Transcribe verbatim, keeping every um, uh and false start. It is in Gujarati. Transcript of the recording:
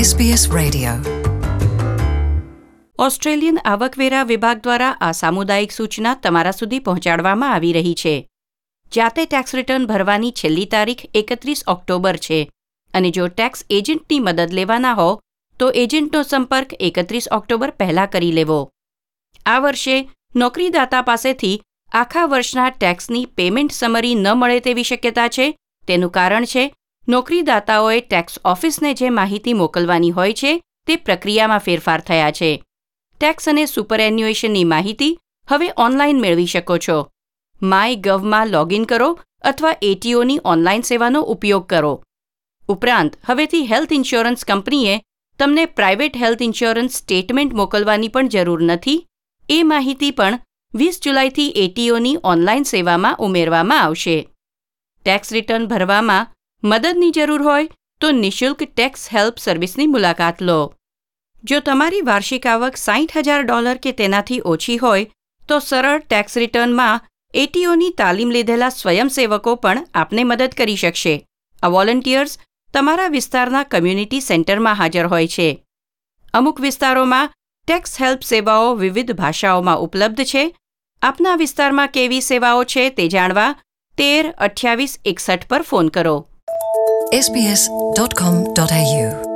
S B S radio. Australian આવકવેરા વિભાગ દ્વારા આ સામુદાયિક સૂચના તમારા સુધી પહોંચાડવામાં આવી રહી છે. જાતે ટેક્સ રિટર્ન ભરવાની છેલ્લી તારીખ એકત્રીસ ઓક્ટોબર છે અને જો ટેક્સ એજન્ટની મદદ લેવાના હો તો એજન્ટનો સંપર્ક એકત્રીસ ઓક્ટોબર પહેલાં કરી લેવો. આ વર્ષે નોકરીદાતા પાસેથી આખા વર્ષના ટેક્સની પેમેન્ટ સમરી ન મળે તેવી શક્યતા છે. તેનું કારણ છે નોકરીદાતાઓએ ટેક્સ ઓફિસને જે માહિતી મોકલવાની હોય છે તે પ્રક્રિયામાં ફેરફાર થયા છે. ટેક્સ અને સુપરએન્યુએશનની માહિતી હવે ઓનલાઈન મેળવી શકો છો. માય ગવમાં લોગિન કરો અથવા એટીઓની ઓનલાઈન સેવાનો ઉપયોગ કરો. ઉપરાંત હવેથી હેલ્થ ઇન્સ્યોરન્સ કંપનીએ તમને પ્રાઇવેટ હેલ્થ ઇન્સ્યોરન્સ સ્ટેટમેન્ટ મોકલવાની પણ જરૂર નથી. એ માહિતી પણ વીસ જુલાઈથી એટીઓની ઓનલાઈન સેવામાં ઉમેરવામાં આવશે. ટેક્સ રિટર્ન ભરવામાં મદદની જરૂર હોય તો નિઃશુલ્ક ટેક્સ હેલ્પ સર્વિસની મુલાકાત લો. જો તમારી વાર્ષિક આવક સાઠ હજાર ડોલર કે તેનાથી ઓછી હોય તો સરળ ટેક્સ રિટર્નમાં એટીઓની તાલીમ લીધેલા સ્વયંસેવકો પણ આપને મદદ કરી શકશે. આ વોલન્ટિયર્સ તમારા વિસ્તારના કમ્યુનિટી સેન્ટરમાં હાજર હોય છે. અમુક વિસ્તારોમાં ટેક્સ હેલ્પ સેવાઓ વિવિધ ભાષાઓમાં ઉપલબ્ધ છે. આપના વિસ્તારમાં કેવી સેવાઓ છે તે જાણવા તેર અઠ્યાવીસ એકસઠ પર ફોન કરો. S B S dot com dot A you